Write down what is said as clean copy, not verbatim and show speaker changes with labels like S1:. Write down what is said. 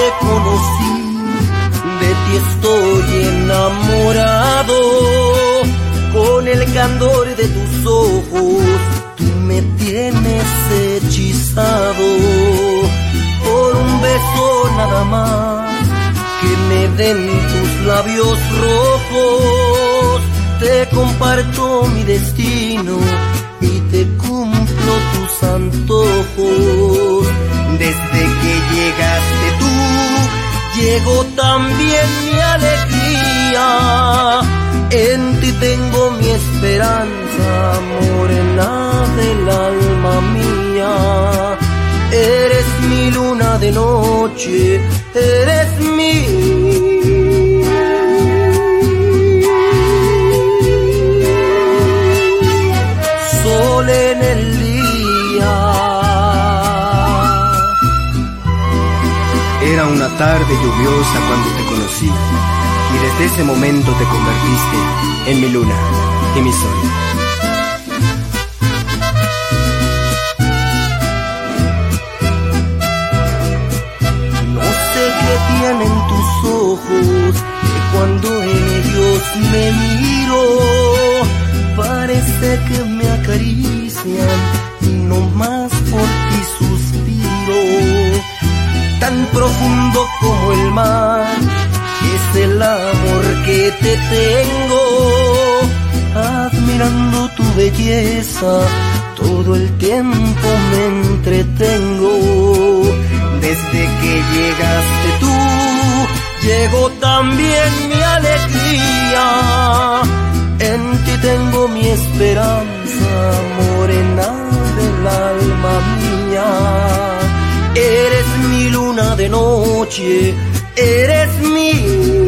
S1: te conocí, de ti estoy enamorado. Con el candor de tus ojos, tú me tienes hechizado. Por un beso nada más, que me den tus labios rojos, te comparto mi destino y te cumplo tus antojos. Desde que llegaste tú, llegó también mi alegría. En ti tengo mi esperanza, morena del alma mía. Eres mi luna de noche, eres mi sol en el día.
S2: Era una tarde lluviosa cuando te conocí, y desde ese momento te convertiste en mi luna y mi sol.
S1: No sé qué tienen tus ojos, que cuando en ellos me miro, parece que me acarician y no más por ti suspiro. Tan profundo como el mar es el amor que te tengo, admirando tu belleza, todo el tiempo me entretengo. Desde que llegaste tú, llegó también mi alegría. En ti tengo mi esperanza, morena del alma mía. Eres mi luna de noche, eres mi